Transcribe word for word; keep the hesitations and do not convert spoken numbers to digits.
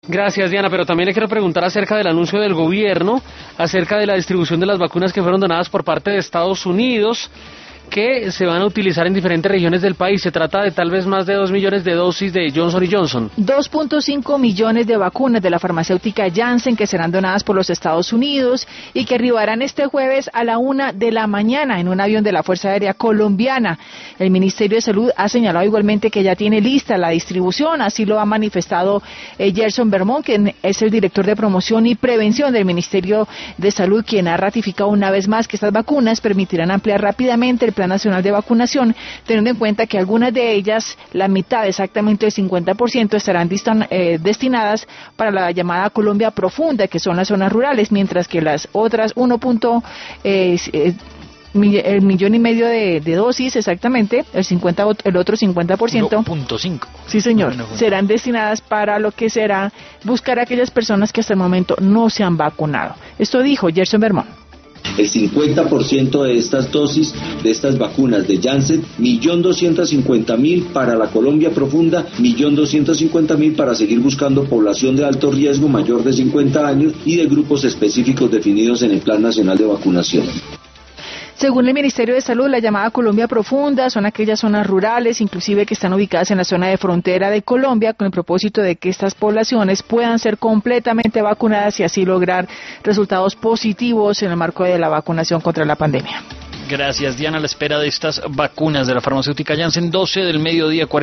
Gracias, Diana, pero también le quiero preguntar acerca del anuncio del gobierno, acerca de la distribución de las vacunas que fueron donadas por parte de Estados Unidos, que se van a utilizar en diferentes regiones del país. Se trata de tal vez más de dos millones de dosis de Johnson y Johnson. dos punto cinco millones de vacunas de la farmacéutica Janssen que serán donadas por los Estados Unidos y que arribarán este jueves a la una de la mañana en un avión de la Fuerza Aérea Colombiana. El Ministerio de Salud ha señalado igualmente que ya tiene lista la distribución, así lo ha manifestado eh, Gerson Vermont, quien es el director de promoción y prevención del Ministerio de Salud, quien ha ratificado una vez más que estas vacunas permitirán ampliar rápidamente el Plan Nacional de Vacunación, teniendo en cuenta que algunas de ellas, la mitad, exactamente el cincuenta por ciento, estarán distan, eh, destinadas para la llamada Colombia Profunda, que son las zonas rurales, mientras que las otras uno. Eh, eh, el millón y medio de, de dosis, exactamente, el cincuenta, el otro cincuenta por ciento, uno punto cinco. Sí, señor, no, no, no. serán destinadas para lo que será buscar a aquellas personas que hasta el momento no se han vacunado. Esto dijo Gerson Vermont. El cincuenta por ciento de estas dosis, de estas vacunas de Janssen, un millón doscientos cincuenta mil para la Colombia Profunda, un millón doscientos cincuenta mil para seguir buscando población de alto riesgo mayor de cincuenta años y de grupos específicos definidos en el Plan Nacional de Vacunación. Según el Ministerio de Salud, la llamada Colombia Profunda son aquellas zonas rurales, inclusive que están ubicadas en la zona de frontera de Colombia, con el propósito de que estas poblaciones puedan ser completamente vacunadas y así lograr resultados positivos en el marco de la vacunación contra la pandemia. Gracias, Diana. A la espera de estas vacunas de la farmacéutica Janssen, doce del mediodía.